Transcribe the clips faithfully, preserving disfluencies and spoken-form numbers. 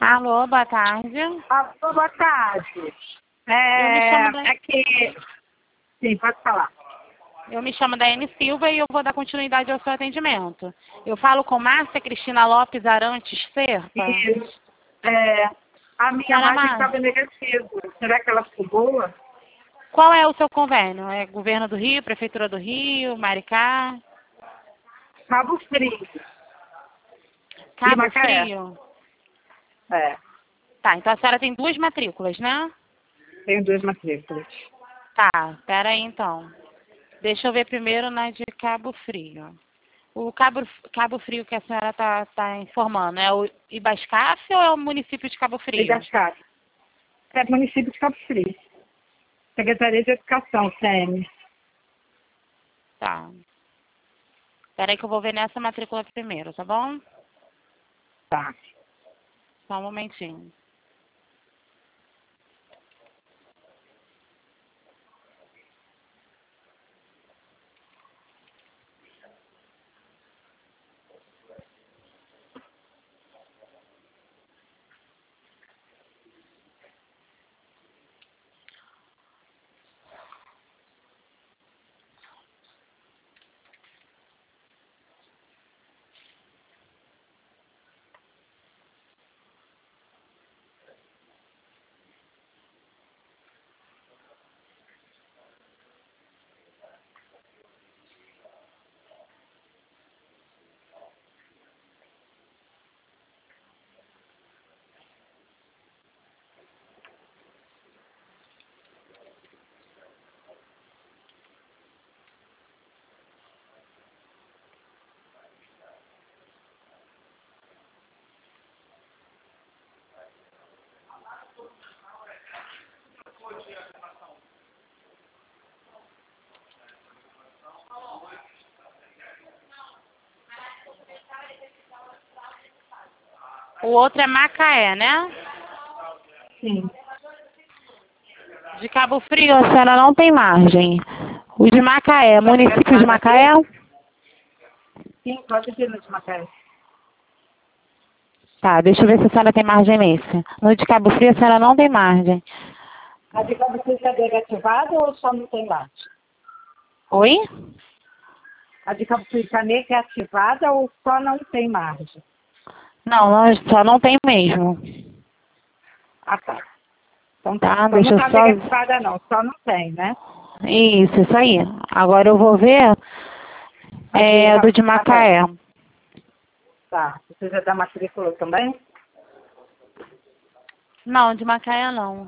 Alô, boa tarde. Ah, boa tarde. Eu me É, chamo da... é que... Sim, pode falar. Eu me chamo Daiane Silva e eu vou dar continuidade ao seu atendimento. Eu falo com Márcia Cristina Lopes Arantes Serpa. Isso. É, a minha Senhora imagem Márcia, estava negativa. Será que ela ficou boa? qual é o seu convênio? É Governo do Rio, Prefeitura do Rio, Maricá, Cabo Frio. E Cabo Macaé. Frio? É, Tá, então a senhora tem duas matrículas, né? tenho duas matrículas. Tá, pera aí então. Deixa eu ver primeiro na de Cabo Frio. O Cabo, Cabo Frio que a senhora está tá informando, é o Ibascaf ou é o município de Cabo E Frio? das casas. É município de Cabo Frio. Secretaria de Educação, C M. Tá. Espera aí que eu vou ver nessa matrícula primeiro, tá bom? Tá. Só um momentinho. O outro é Macaé, né? Sim. De Cabo Frio a senhora não tem margem. O de Macaé, município de Macaé? Sim, pode vir no de Macaé. Tá, deixa eu ver se a senhora tem margem nesse. No de Cabo Frio a senhora não tem margem. A de Cabo Frio está desativada ou só não tem margem? Oi? A de Cabo Frio está meio que ativada ou só não tem margem? Não, nós só não tem mesmo. Ah, tá. Então tá. Tá, Então não deixa eu está só... negativada não, só não tem, né? Isso, isso aí. Agora eu vou ver A de é, do Cabo de Frio Macaé. Macaé. Tá. Você já dá matrícula também? Não, de Macaé não.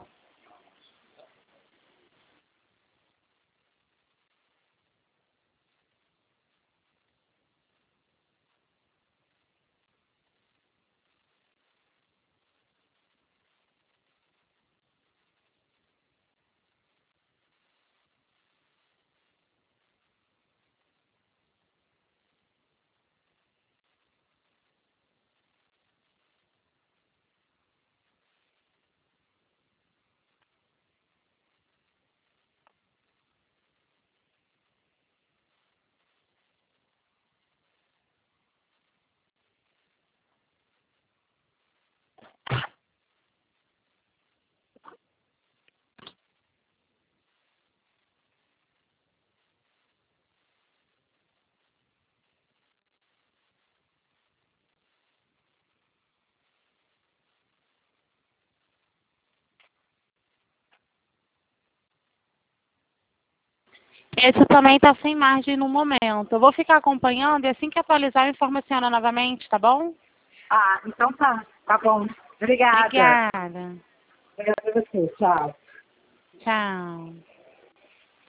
Esse também está sem margem no momento. Eu vou ficar acompanhando e assim que atualizar eu informo a senhora novamente, tá bom? Ah, então tá. Tá bom. Obrigada. Obrigada. Obrigada a você. Tchau. Tchau.